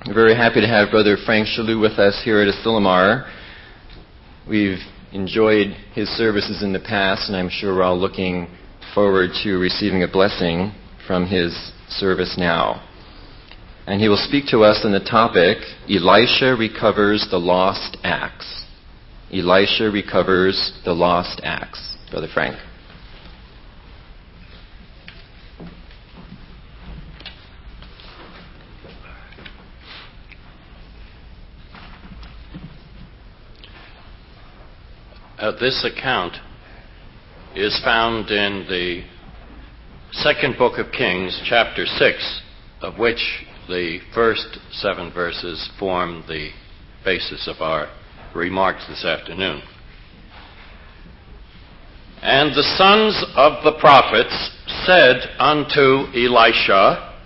We're very happy to have Brother Frank Shalou with us here at Asilomar. We've enjoyed his services in the past, and I'm sure we're all looking forward to receiving a blessing from his service now. And he will speak to us on the topic, Elisha recovers the lost axe. Elisha recovers the lost axe. Brother Frank. This account is found in the second book of Kings, chapter 6, of which the first 7 verses form the basis of our remarks this afternoon. And the sons of the prophets said unto Elisha,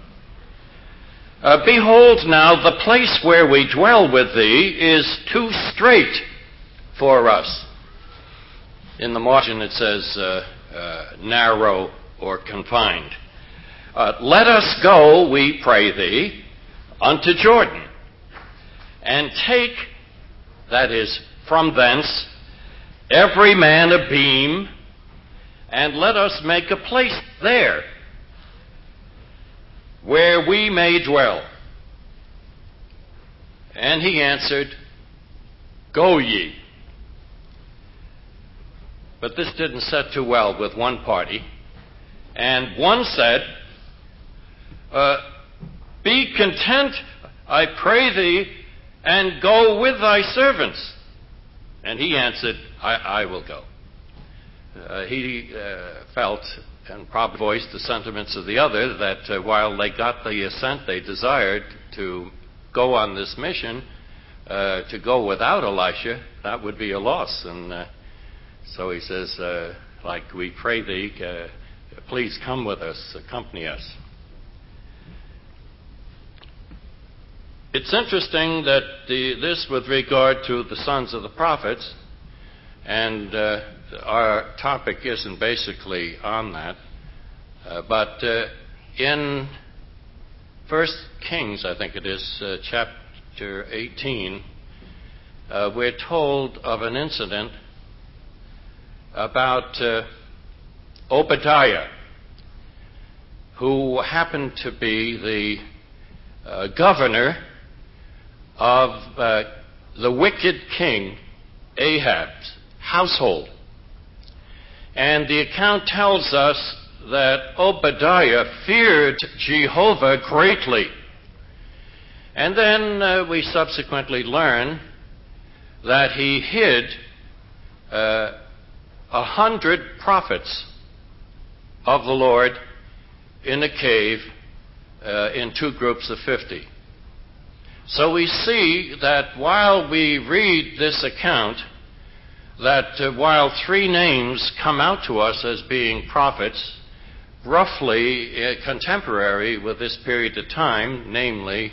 Behold now, the place where we dwell with thee is too strait for us. In the margin it says narrow or confined. Let us go, we pray thee, unto Jordan, and take, that is, from thence, every man a beam, and let us make a place there, where we may dwell. And he answered, Go ye. But this didn't set too well with one party. And one said, Be content, I pray thee, and go with thy servants. And he answered, I will go. He felt and probably voiced the sentiments of the other that while they got the assent they desired to go on this mission, to go without Elisha, that would be a loss. And so he says, we pray thee, please come with us, accompany us. It's interesting that this with regard to the sons of the prophets, and our topic isn't basically on that, but in 1 Kings, I think it is, chapter 18, we're told of an incident about Obadiah, who happened to be the governor of the wicked king Ahab's household. And the account tells us that Obadiah feared Jehovah greatly. And then we subsequently learn that he hid 100 prophets of the Lord in a cave in 2 groups of 50. So we see that while we read this account, that while 3 names come out to us as being prophets, roughly contemporary with this period of time, namely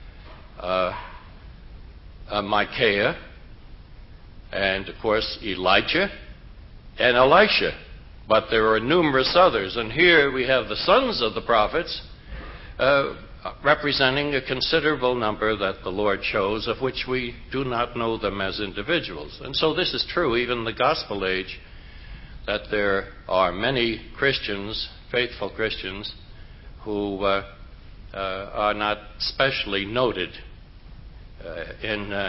Micaiah, and of course Elijah, and Elisha, but there are numerous others. And here we have the sons of the prophets representing a considerable number that the Lord chose, of which we do not know them as individuals. And so this is true even in the gospel age, that there are many Christians, faithful Christians, who are not specially noted in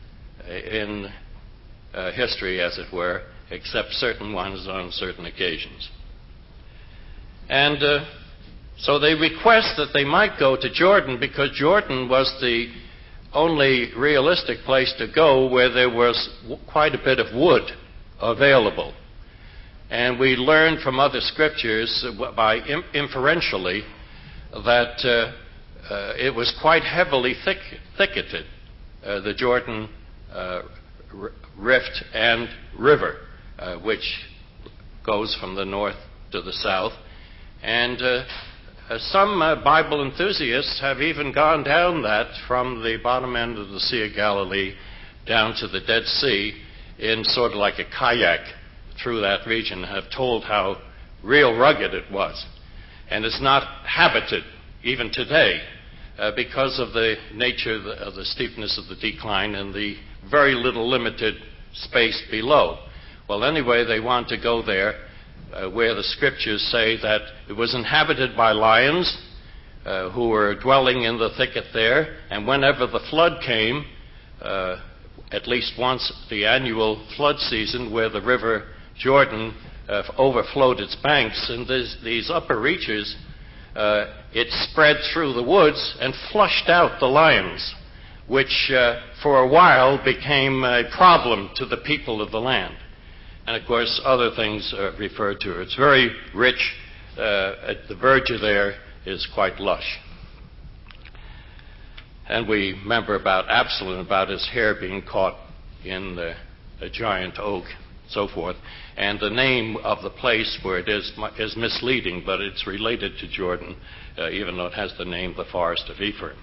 history, as it were, except certain ones on certain occasions. And so they request that they might go to Jordan, because Jordan was the only realistic place to go where there was quite a bit of wood available. And we learn from other scriptures inferentially that it was quite heavily thicketed, the Jordan rift and river, which goes from the north to the south. And some Bible enthusiasts have even gone down that from the bottom end of the Sea of Galilee down to the Dead Sea in sort of like a kayak through that region, have told how real rugged it was. And it's not habited even today. because of the nature of the steepness of the decline and the very little limited space below. Well, anyway, they want to go there where the scriptures say that it was inhabited by lions who were dwelling in the thicket there, and whenever the flood came, at least once the annual flood season where the river Jordan overflowed its banks, and these upper reaches, it spread through the woods and flushed out the lions, which for a while became a problem to the people of the land. And of course, other things are referred to. It's very rich. The verdure there is quite lush. And we remember about Absalom, about his hair being caught in a giant oak, so forth. And the name of the place where it is misleading, but it's related to Jordan, even though it has the name the Forest of Ephraim.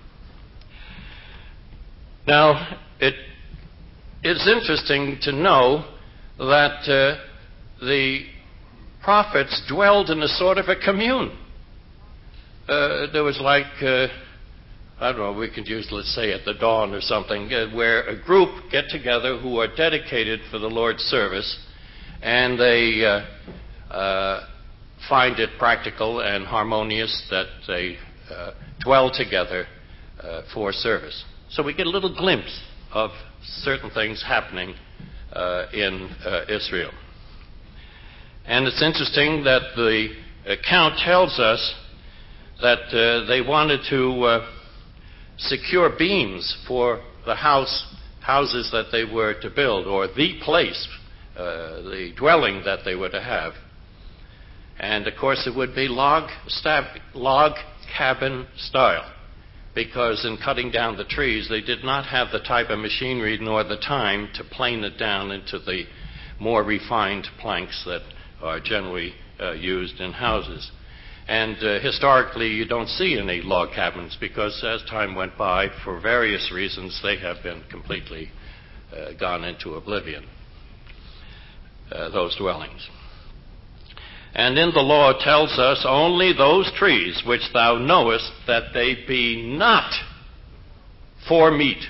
Now, it is interesting to know that the prophets dwelled in a sort of a commune. There was like, I don't know, we could use, let's say, at the dawn or something, where a group get together who are dedicated for the Lord's service, and they find it practical and harmonious that they dwell together for service. So we get a little glimpse of certain things happening in Israel. And it's interesting that the account tells us that they wanted to secure beams for the houses that they were to build, or the place, the dwelling that they were to have. And of course it would be log cabin style, because in cutting down the trees they did not have the type of machinery nor the time to plane it down into the more refined planks that are generally used in houses. And historically you don't see any log cabins, because as time went by, for various reasons, they have been completely gone into oblivion, those dwellings. And in the law it tells us, only those trees which thou knowest that they be not for meat,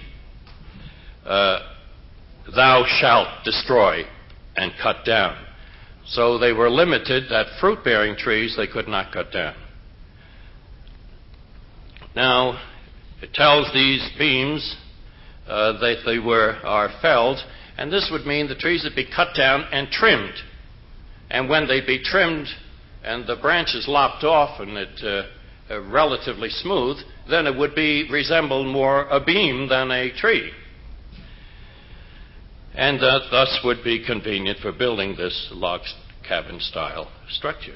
thou shalt destroy and cut down. So they were limited, that fruit-bearing trees they could not cut down. Now, it tells these beams that they are felled, and this would mean the trees would be cut down and trimmed. And when they'd be trimmed and the branches lopped off and it relatively smooth, then it would resemble more a beam than a tree. And thus would be convenient for building this log cabin style structure.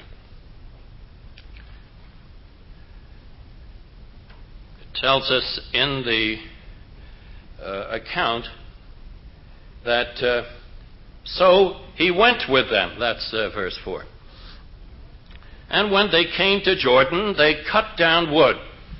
It tells us in the account that so he went with them. That's verse 4. And when they came to Jordan, they cut down wood.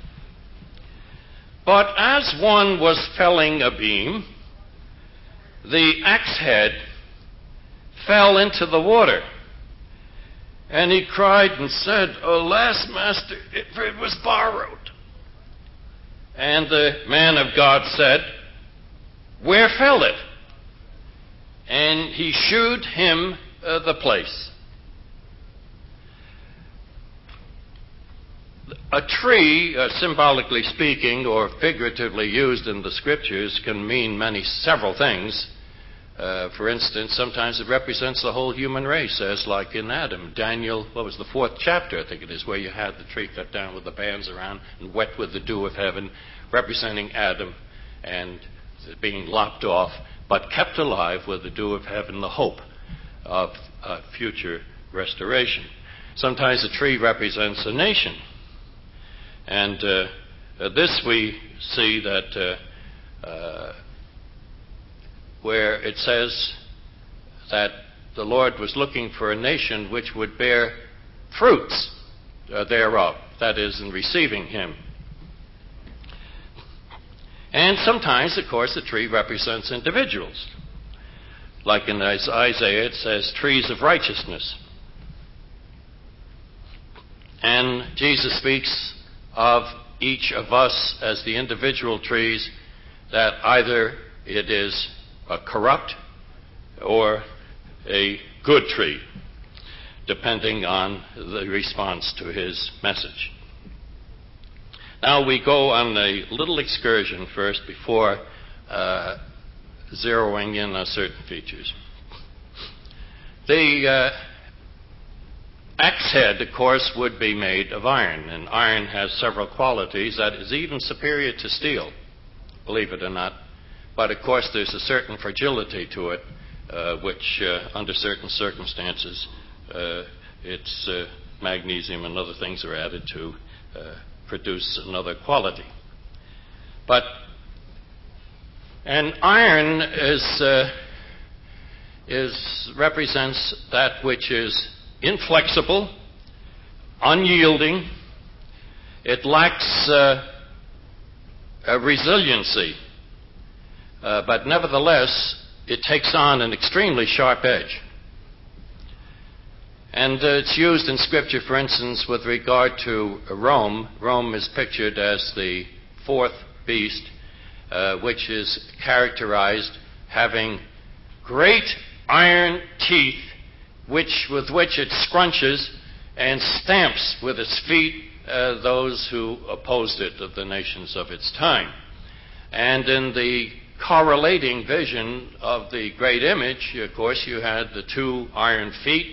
But as one was felling a beam, the axe head fell into the water. And he cried and said, Alas, master, for it was borrowed. And the man of God said, Where fell it? And he shewed him the place. A tree, symbolically speaking, or figuratively used in the scriptures, can mean several things. For instance, sometimes it represents the whole human race, as like in Adam. Daniel, what was the 4th chapter, I think it is, where you had the tree cut down with the bands around and wet with the dew of heaven, representing Adam and being lopped off, but kept alive with the dew of heaven, the hope of future restoration. Sometimes a tree represents a nation. And this we see that where it says that the Lord was looking for a nation which would bear fruits thereof, that is, in receiving him. And sometimes, of course, the tree represents individuals. Like in Isaiah, it says trees of righteousness. And Jesus speaks of each of us as the individual trees that either it is a corrupt or a good tree, depending on the response to his message. Now we go on a little excursion first before zeroing in on certain features. The axe head, of course, would be made of iron, and iron has several qualities that is even superior to steel, believe it or not. But of course there's a certain fragility to it, which under certain circumstances its magnesium and other things are added to produce another quality. But and iron represents that which is inflexible, unyielding. It lacks a resiliency, but nevertheless it takes on an extremely sharp edge. And it's used in Scripture, for instance, with regard to Rome. Rome is pictured as the fourth beast, which is characterized having great iron teeth with which it scrunches and stamps with its feet those who opposed it, of the nations of its time. And in the correlating vision of the great image, of course, you had the two iron feet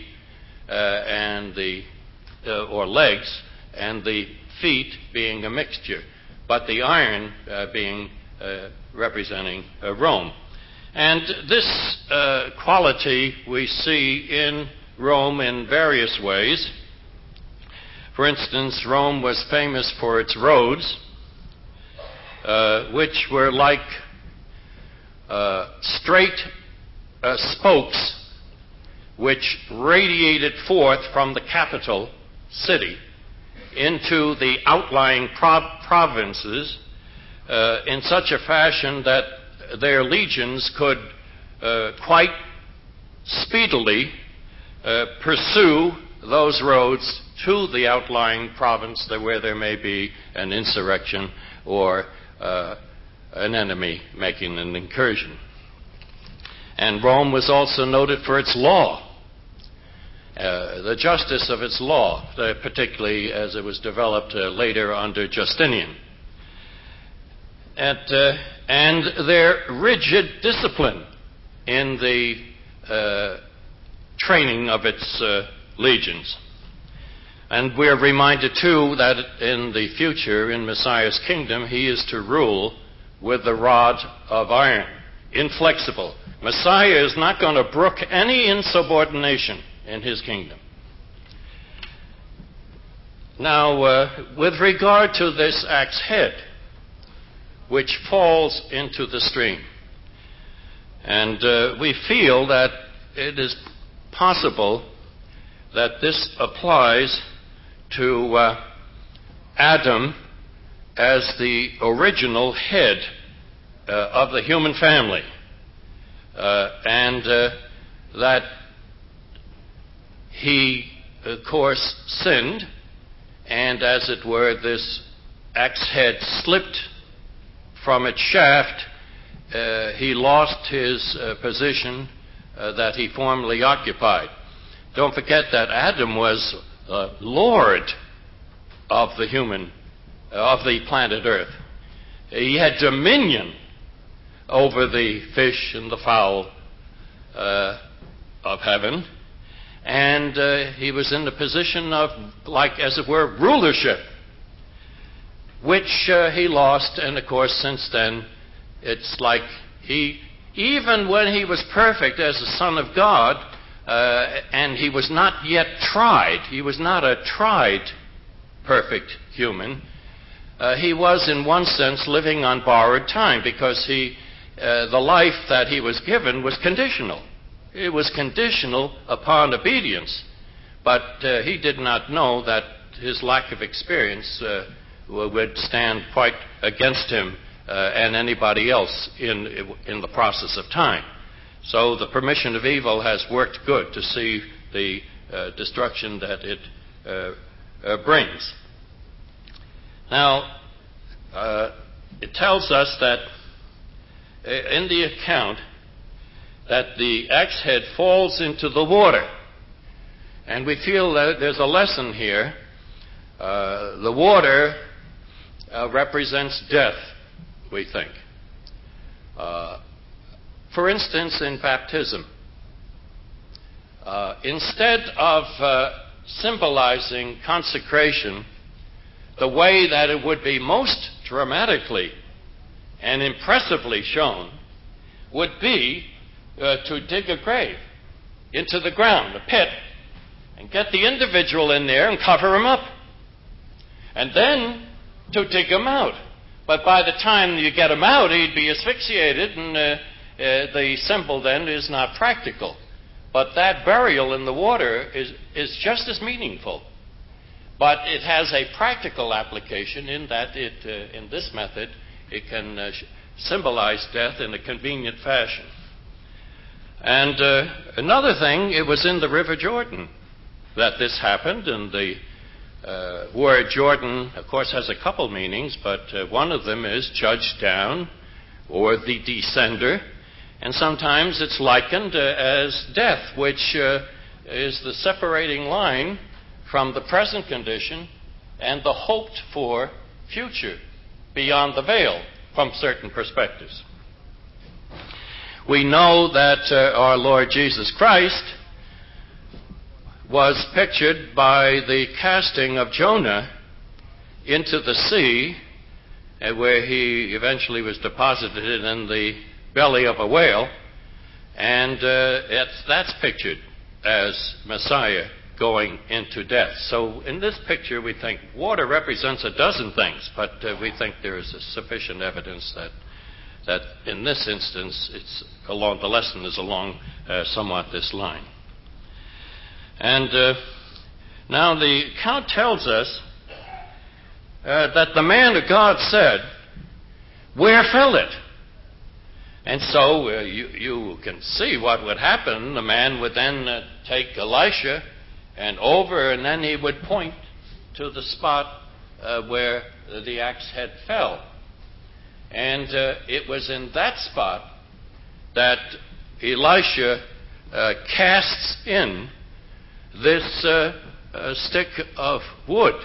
or legs, and the feet being a mixture, but the iron being representing Rome. And this quality we see in Rome in various ways. For instance, Rome was famous for its roads, which were like straight spokes which radiated forth from the capital city into the outlying provinces in such a fashion that their legions could quite speedily pursue those roads to the outlying province where there may be an insurrection or an enemy making an incursion. And Rome was also noted for its law, the justice of its law, particularly as it was developed later under Justinian. And their rigid discipline in the training of its legions. And we're reminded, too, that in the future, in Messiah's kingdom, he is to rule with the rod of iron, inflexible. Messiah is not going to brook any insubordination in his kingdom. Now, with regard to this axe head, which falls into the stream, and we feel that it is possible that this applies to Adam as the original head of the human family, and that he, of course, sinned, and as it were, this axe head slipped from its shaft. He lost his position that he formerly occupied. Don't forget that Adam was Lord of the planet Earth. He had dominion over the fish and the fowl of heaven, and he was in the position of, like, as it were, rulership, which he lost. And of course, since then, it's like even when he was perfect as the Son of God, and he was not yet tried, he was not a tried perfect human, he was in one sense living on borrowed time, because the life that he was given was conditional. It was conditional upon obedience, but he did not know that his lack of experience would stand quite against him and anybody else in the process of time. So the permission of evil has worked good to see the destruction that it brings. Now, it tells us that in the account that the axe head falls into the water. And we feel that there's a lesson here. The water represents death, we think. For instance, in baptism, instead of symbolizing consecration, the way that it would be most dramatically and impressively shown would be to dig a grave into the ground, a pit, and get the individual in there and cover him up. And then to dig him out. But by the time you get him out, he'd be asphyxiated, and the symbol then is not practical. But that burial in the water is just as meaningful. But it has a practical application in that in this method, it can symbolize death in a convenient fashion. And another thing, it was in the River Jordan that this happened, and the word Jordan, of course, has a couple meanings, but one of them is judged down or the descender, and sometimes it's likened as death, which is the separating line from the present condition and the hoped for future beyond the veil from certain perspectives. We know that our Lord Jesus Christ was pictured by the casting of Jonah into the sea, where he eventually was deposited in the belly of a whale, and that's pictured as Messiah going into death. So in this picture, we think water represents a dozen things, but we think there is sufficient evidence that in this instance, the lesson is along somewhat this line. And now the account tells us that the man of God said, "Where fell it?" And so you can see what would happen. The man would then take Elisha and then he would point to the spot where the axe head fell. And it was in that spot that Elisha casts in this stick of wood,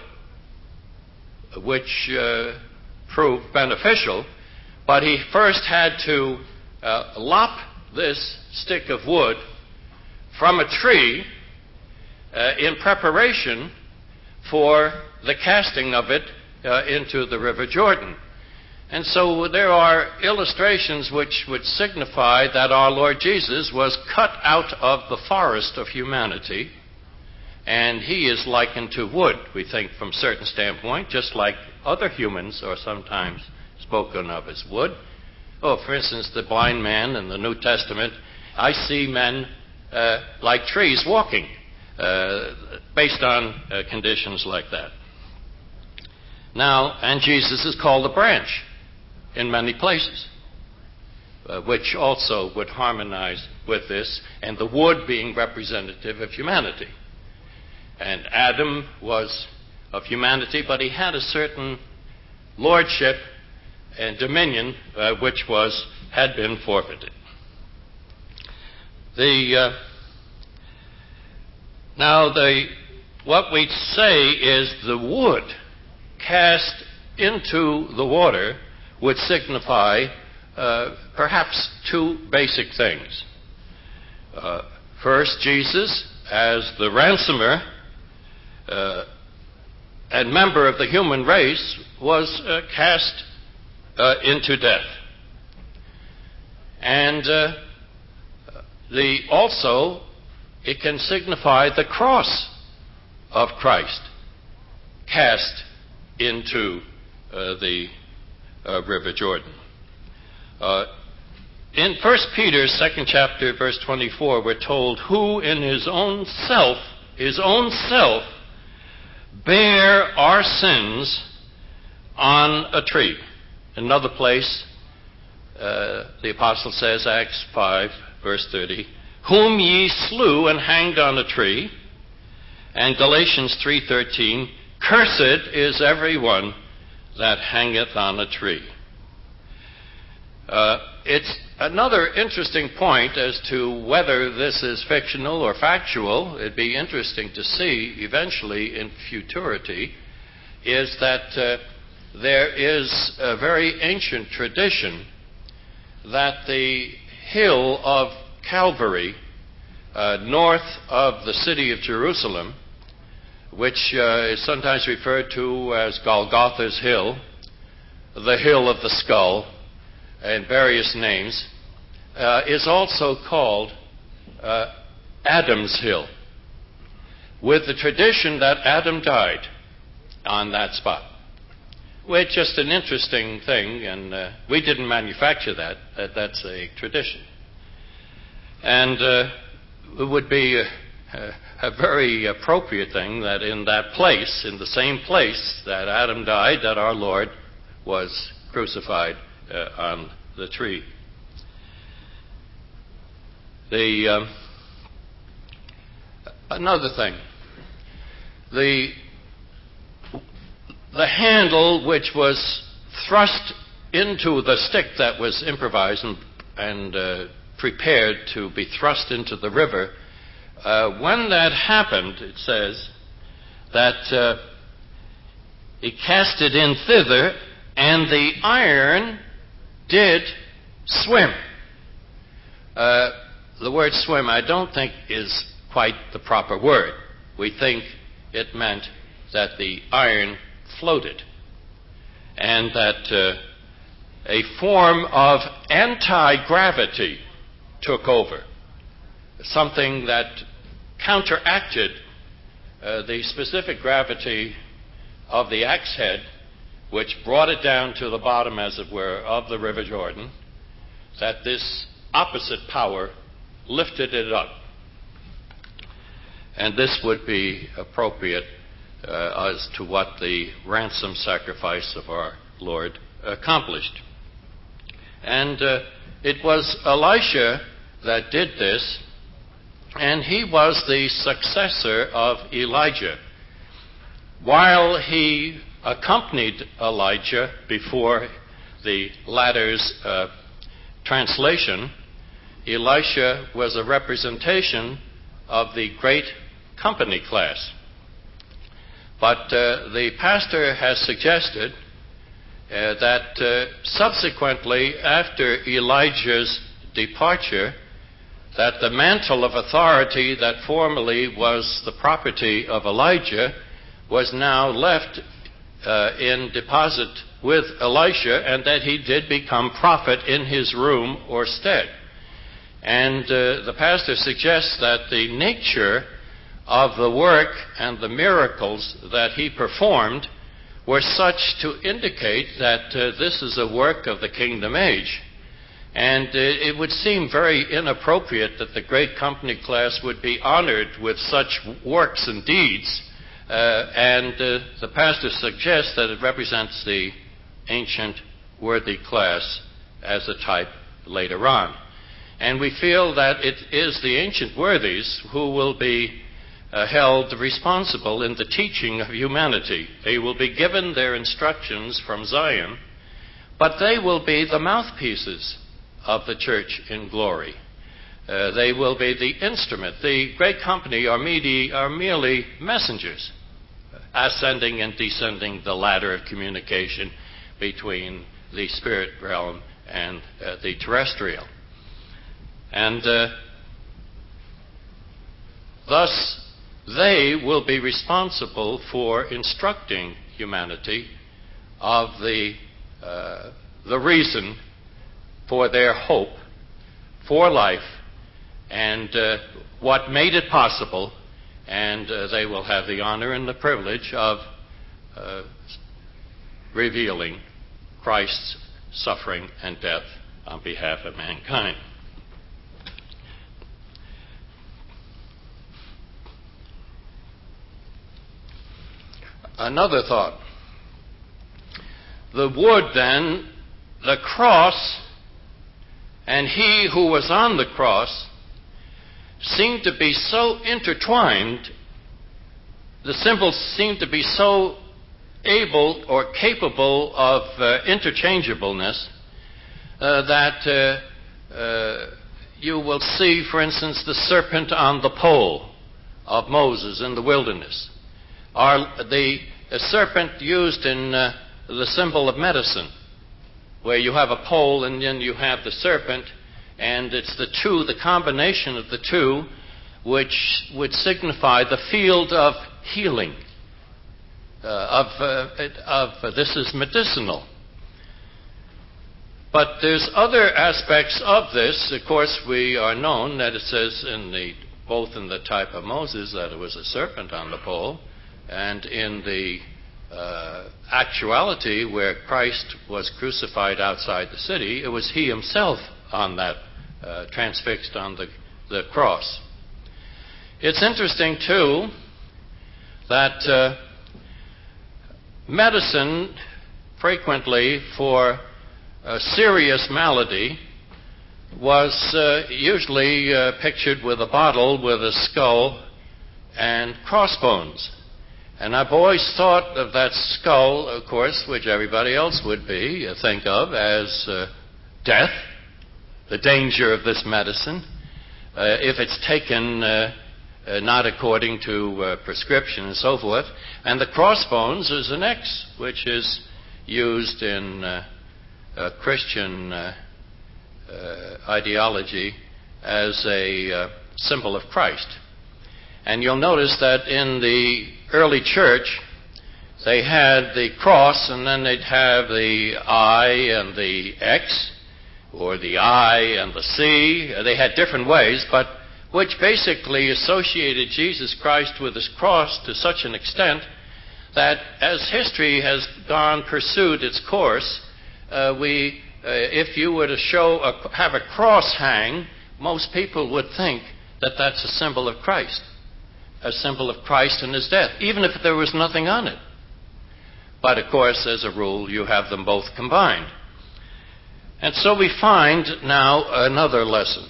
which proved beneficial, but he first had to lop this stick of wood from a tree in preparation for the casting of it into the River Jordan. And so there are illustrations which would signify that our Lord Jesus was cut out of the forest of humanity, and he is likened to wood, we think, from a certain standpoint, just like other humans are sometimes spoken of as wood. For instance, the blind man in the New Testament, I see men like trees walking, based on conditions like that. Now, and Jesus is called a branch in many places, which also would harmonize with this, and the wood being representative of humanity. And Adam was of humanity, but he had a certain lordship and dominion which had been forfeited. What we say is the wood cast into the water would signify perhaps two basic things. First, Jesus, as the ransomer and member of the human race, was cast into death. And also, it can signify the cross of Christ cast into the River Jordan. In 1 Peter, 2nd chapter, verse 24, we're told, who in his own self, bare our sins on a tree. Another place, the apostle says, Acts 5, verse 30, whom ye slew and hanged on a tree. And Galatians 3:13, cursed is every one that hangeth on a tree. It's another interesting point as to whether this is fictional or factual. It'd be interesting to see eventually in futurity, is that there is a very ancient tradition that the hill of Calvary, north of the city of Jerusalem, which is sometimes referred to as Golgotha's Hill, the Hill of the Skull, and various names, is also called Adam's Hill, with the tradition that Adam died on that spot. Which is just an interesting thing, and we didn't manufacture that. That's a tradition. And it would be a very appropriate thing that in that place, in the same place that Adam died, that our Lord was crucified on the tree. Another thing, the handle which was thrust into the stick that was improvised and prepared to be thrust into the river, when that happened, it says that he cast it in thither, and the iron did swim. The word swim I don't think is quite the proper word. We think it meant that the iron floated, and that a form of anti-gravity took over, something that counteracted the specific gravity of the axe head, which brought it down to the bottom, as it were, of the River Jordan, that this opposite power lifted it up. And this would be appropriate as to what the ransom sacrifice of our Lord accomplished. And it was Elisha that did this, and he was the successor of Elijah. While he accompanied Elijah before the latter's translation, Elisha was a representation of the great company class. But the pastor has suggested that subsequently, after Elijah's departure, that the mantle of authority that formerly was the property of Elijah was now left in deposit with Elisha, and that he did become prophet in his room or stead. And the pastor suggests that the nature of the work and the miracles that he performed were such to indicate that this is a work of the kingdom age. And it would seem very inappropriate that the great company class would be honored with such works and deeds. And the pastor suggests that it represents the ancient worthy class as a type later on. And we feel that it is the ancient worthies who will be held responsible in the teaching of humanity. They will be given their instructions from Zion, but they will be the mouthpieces of the church in glory. They will be the instrument. The great company are merely messengers, ascending and descending the ladder of communication between the spirit realm and the terrestrial. And thus, they will be responsible for instructing humanity of the reason for their hope, for life, and what made it possible. And they will have the honor and the privilege of revealing Christ's suffering and death on behalf of mankind. Another thought. The wood, then, the cross, and he who was on the cross seemed to be so intertwined, the symbols seemed to be so able or capable of interchangeableness that you will see, for instance, the serpent on the pole of Moses in the wilderness, or the serpent used in the symbol of medicine, where you have a pole and then you have the serpent, and it's the combination of the two, which would signify the field of healing. This is medicinal. But there's other aspects of this. Of course, we are known that it says both in the type of Moses that it was a serpent on the pole, and in the actuality where Christ was crucified outside the city, it was he himself on that transfixed on the cross. It's interesting too that medicine frequently for a serious malady was usually pictured with a bottle with a skull and crossbones. And I've always thought of that skull, of course, which everybody else would think of as death, the danger of this medicine, if it's taken not according to prescription and so forth. And the crossbones is an X, which is used in Christian ideology as a symbol of Christ. And you'll notice that in the early church, they had the cross, and then they'd have the I and the X, or the I and the C. They had different ways, but which basically associated Jesus Christ with his cross to such an extent that as history has pursued its course, if you were to have a cross hang, most people would think that that's a symbol of Christ. A symbol of Christ and his death, even if there was nothing on it. But of course, as a rule, you have them both combined. And so we find now another lesson.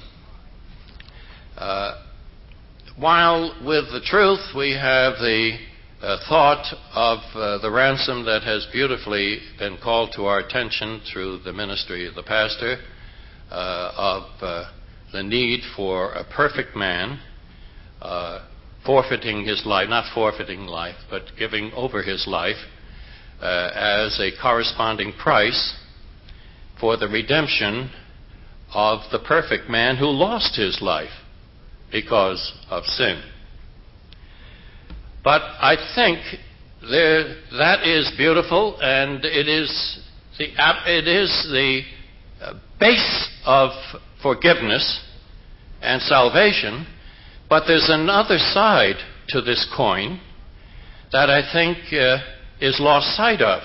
While with the truth we have the thought of the ransom that has beautifully been called to our attention through the ministry of the pastor, of the need for a perfect man, forfeiting his life, not forfeiting life, but giving over his life as a corresponding price for the redemption of the perfect man who lost his life because of sin. But I think that is beautiful, and it is the base of forgiveness and salvation. But there's another side to this coin that I think is lost sight of.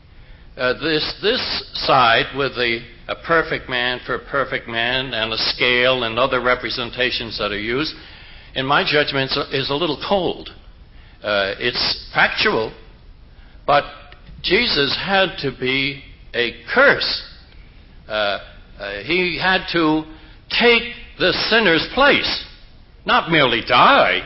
This side with a perfect man for a perfect man and a scale and other representations that are used, in my judgment, is a little cold. It's factual, but Jesus had to be a curse. He had to take the sinner's place. Not merely die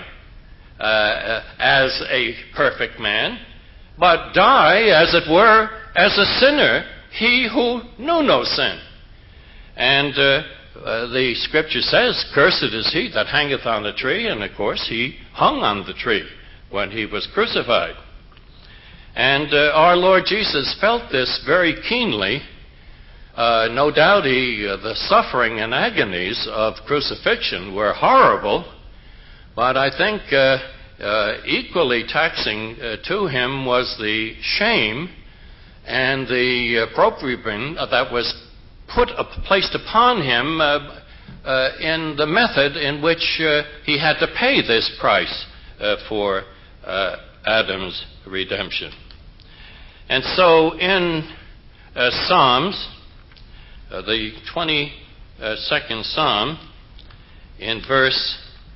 as a perfect man, but die, as it were, as a sinner, he who knew no sin. And the scripture says, "Cursed is he that hangeth on the tree," and of course he hung on the tree when he was crucified. And our Lord Jesus felt this very keenly. No doubt the suffering and agonies of crucifixion were horrible, but I think equally taxing to him was the shame and the opprobrium that was placed upon him in the method in which he had to pay this price for Adam's redemption. And so in Psalms, the 22nd Psalm, in verse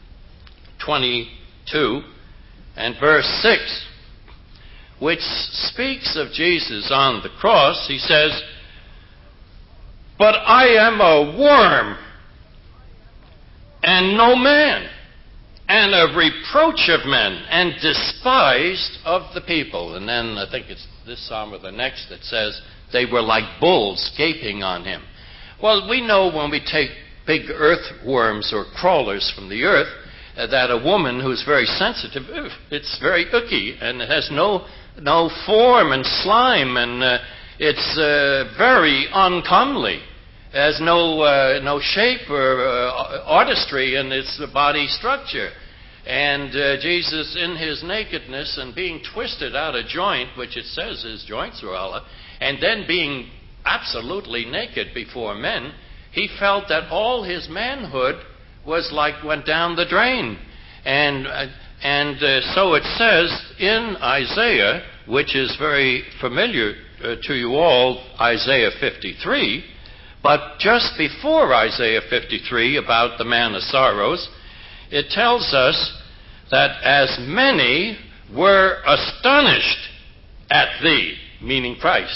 22 and verse 6, which speaks of Jesus on the cross, he says, "But I am a worm and no man, and a reproach of men, and despised of the people. And then I think it's this psalm or the next that says, they were like bulls gaping on him. Well, we know when we take big earthworms or crawlers from the earth, that a woman who's very sensitive, it's very icky, and it has no form and slime, and it's very uncomely. It has no shape or artistry in its body structure. And Jesus, in his nakedness and being twisted out of joint, which it says his joints were all up, and then being absolutely naked before men, he felt that all his manhood went down the drain. And so it says in Isaiah, which is very familiar to you all, Isaiah 53, but just before Isaiah 53, about the man of sorrows, it tells us that as many were astonished at thee, meaning Christ,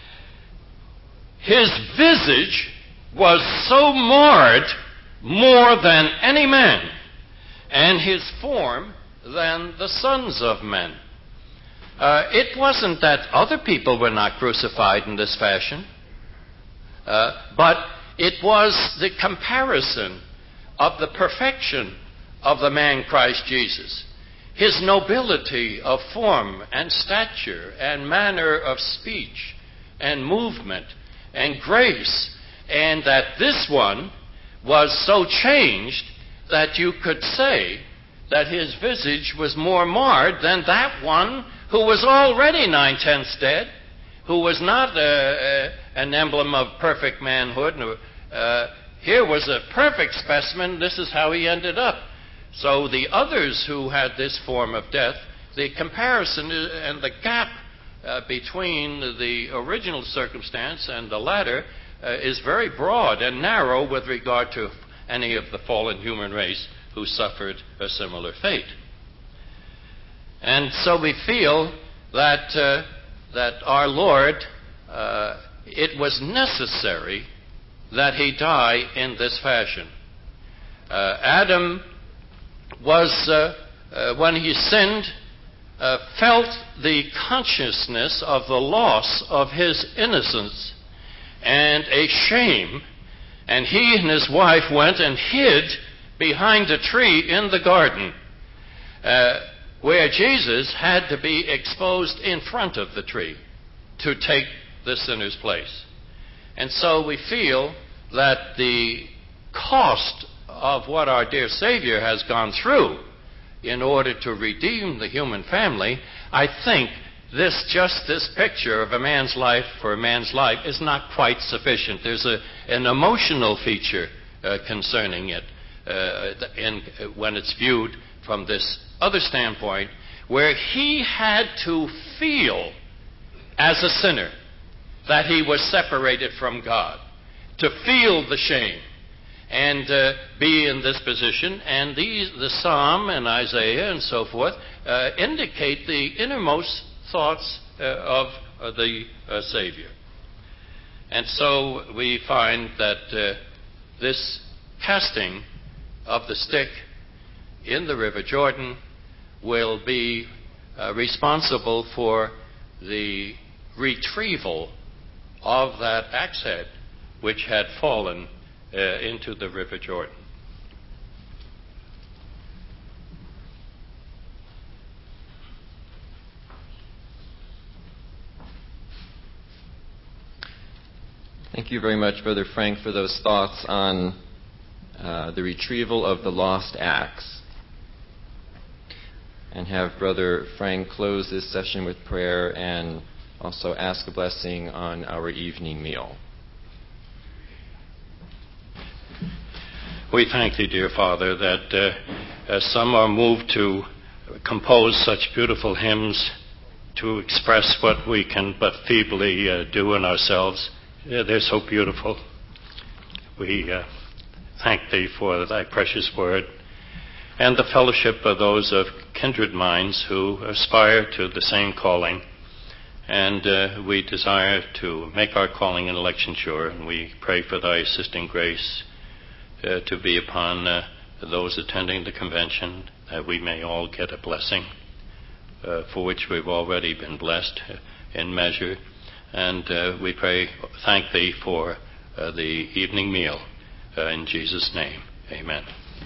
his visage was so marred more than any man, and his form than the sons of men. It wasn't that other people were not crucified in this fashion, but it was the comparison of the perfection of the man Christ Jesus, his nobility of form and stature and manner of speech and movement and grace, and that this one was so changed that you could say that his visage was more marred than that one who was already 9/10 dead, who was not an emblem of perfect manhood. Here was a perfect specimen. This is how he ended up. So the others who had this form of death, the comparison and the gap between the original circumstance and the latter is very broad and narrow with regard to any of the fallen human race who suffered a similar fate. And so we feel that our Lord, it was necessary that he die in this fashion. Adam was, when he sinned, felt the consciousness of the loss of his innocence and a shame, and he and his wife went and hid behind a tree in the garden, where Jesus had to be exposed in front of the tree to take the sinner's place. And so we feel that the cost of what our dear Savior has gone through in order to redeem the human family, I think this picture of a man's life for a man's life is not quite sufficient. There's an emotional feature concerning it when it's viewed from this other standpoint, where he had to feel as a sinner that he was separated from God, to feel the shame and be in this position. And the Psalm and Isaiah and so forth indicate the innermost thoughts of the Savior. And so we find that this casting of the stick in the River Jordan will be responsible for the retrieval of that axe head which had fallen into the River Jordan. Thank you very much, Brother Frank, for those thoughts on the retrieval of the lost axe. And have Brother Frank close this session with prayer and also ask a blessing on our evening meal. We thank thee, dear Father, that as some are moved to compose such beautiful hymns to express what we can but feebly do in ourselves, they're so beautiful. We thank thee for thy precious word and the fellowship of those of kindred minds who aspire to the same calling. And we desire to make our calling and election sure, and we pray for thy assisting grace to be upon those attending the convention, that we may all get a blessing for which we've already been blessed in measure. And we thank Thee for the evening meal. In Jesus' name, amen.